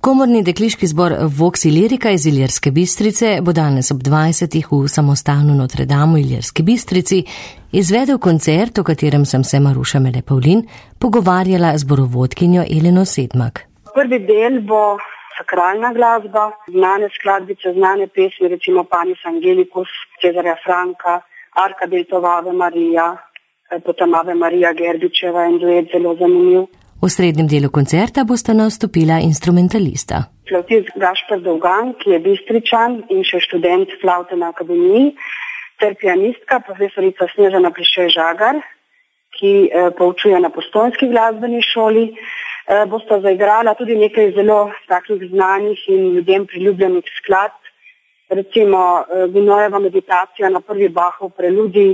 Komorni dekliški zbor Voxilirika iz Ilirske Bistrice bo danes ob 20. v samostanu Notre Dame v Ilirski Bistrici izvedel koncert, o katerem sem se Maruša Mele Pavlin pogovarjala z zborovodkinjo Eleno Sedmak. Prvi del bo sakralna glasba, znane skladbice, znane pesmi, recimo Panis Angelicus, Cezarja Franka, Arka del Tovave Marija, potem Ave Marija Gerbičeva in duet zelo zanimiv. V srednjem delu koncerta bosta nastopila instrumentalista. Flavtist Gašper Dolgan, ki je Bistričan in še študent flavte na akademiji, ter pianistka profesorica Snežana Plišej-Žagar, ki poučuje na Postojnski glasbeni šoli. Bosta zaigrala tudi nekaj zelo takih znanih in ljudem priljubljenih skladb, recimo Gunojeva meditacija na prvi Bachov preludij,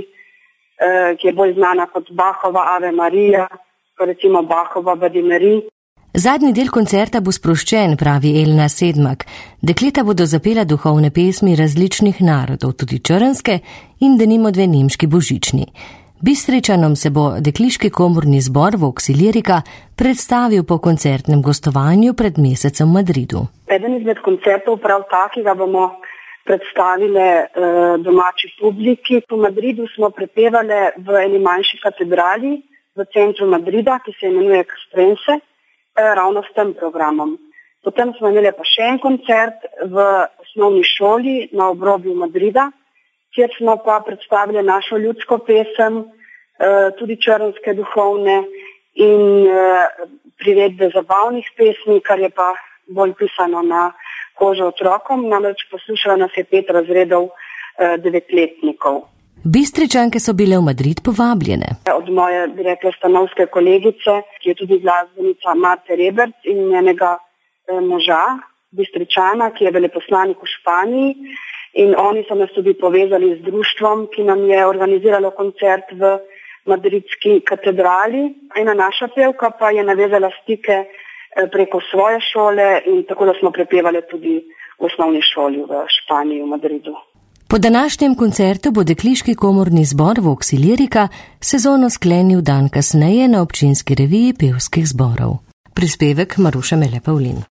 ki je bolj znana kot Bachova Ave Marija, recimo Bachova Badimeri. Zadnji del koncerta bo sproščen, pravi Elena Sedmak. Dekleta bodo zapela duhovne pesmi različnih narodov, tudi črnske in denimo dve nemški božični. Bistričanom se bo dekliški komorni zbor Voxilirika predstavil po koncertnem gostovanju pred mesecem v Madridu. Eden izmed koncertov prav takega bomo predstavile domači publiki. Po Madridu smo prepevali v eni manjši katedrali v centru Madrida, ki se imenuje Castrense, ravno s tem programom. Potem smo imeli pa še en koncert v osnovni šoli na obrobju Madrida, kjer smo pa predstavili našo ljudsko pesem, tudi črnske duhovne in priredbe zabavnih pesmi, kar je pa bolj pisano na kožo otrokom, namreč poslušala nas je 5 razredov 9-letnikov. Bistričanke so bile v Madrid povabljene. Od moje, bi rekla, stanovske kolegice, ki je tudi glasbenica Marte Reberc in njenega moža, Bistričana, ki je veleposlanik v Španiji, in oni so nas tudi povezali z društvom, ki nam je organiziralo koncert v madridski katedrali. Ena naša pevka pa je navezala stike preko svoje šole in tako da smo prepevali tudi v osnovni šoli v Španiji, v Madridu. Po današnjem koncertu bo dekliški komorni zbor Voxilirika sezono sklenil dan kasneje na občinski reviji pevskih zborov. Prispevek Maruša Mele Pavlin.